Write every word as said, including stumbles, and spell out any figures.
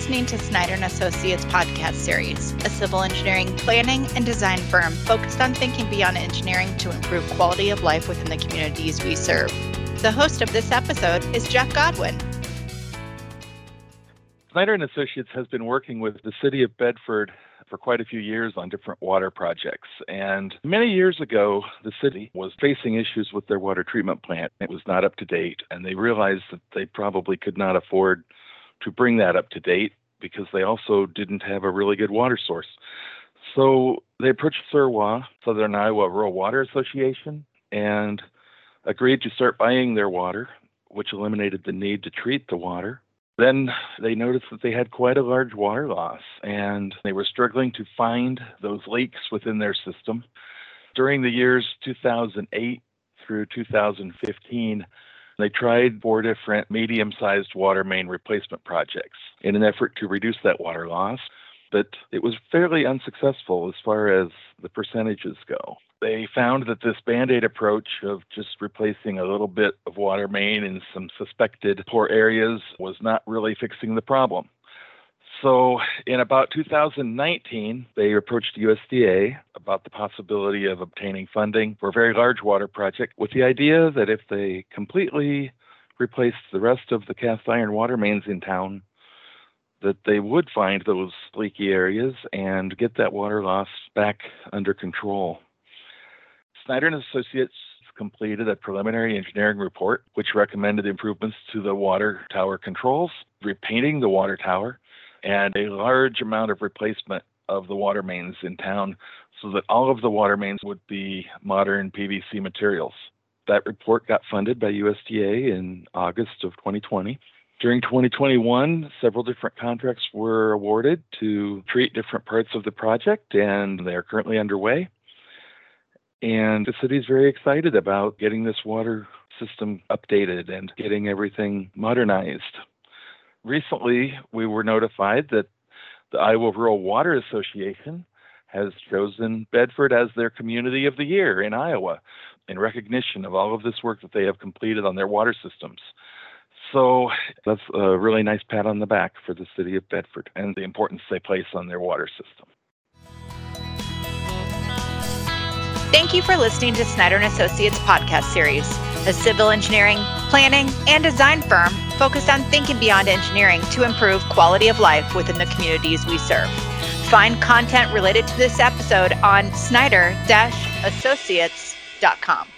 listening to Snyder and Associates podcast series, a civil engineering planning and design firm focused on thinking beyond engineering to improve quality of life within the communities we serve. The host of this episode is Jeff Godwin. Snyder and Associates has been working with the city of Bedford for quite a few years on different water projects. And many years ago, the city was facing issues with their water treatment plant. It was not up to date, and they realized that they probably could not afford to bring that up to date because they also didn't have a really good water source. So they approached S R W A, Southern Iowa Rural Water Association, and agreed to start buying their water, which eliminated the need to treat the water. Then they noticed that they had quite a large water loss, and they were struggling to find those leaks within their system. During the years two thousand eight through two thousand fifteen, they tried four different medium-sized water main replacement projects in an effort to reduce that water loss, but it was fairly unsuccessful as far as the percentages go. They found that this Band-Aid approach of just replacing a little bit of water main in some suspected poor areas was not really fixing the problem. So in about two thousand nineteen, they approached U S D A about the possibility of obtaining funding for a very large water project with the idea that if they completely replaced the rest of the cast iron water mains in town, that they would find those leaky areas and get that water loss back under control. Snyder and Associates completed a preliminary engineering report which recommended improvements to the water tower controls, repainting the water tower, and a large amount of replacement of the water mains in town so that all of the water mains would be modern P V C materials. That report got funded by U S D A in August of twenty twenty. During twenty twenty-one, several different contracts were awarded to treat different parts of the project, and they are currently underway. And the city is very excited about getting this water system updated and getting everything modernized. Recently, we were notified that the Iowa Rural Water Association has chosen Bedford as their Community of the Year in Iowa in recognition of all of this work that they have completed on their water systems. So that's a really nice pat on the back for the city of Bedford and the importance they place on their water system. Thank you for listening to Snyder and Associates podcast series, a civil engineering, planning, and design firm focused on thinking beyond engineering to improve quality of life within the communities we serve. Find content related to this episode on snyder dash associates dot com.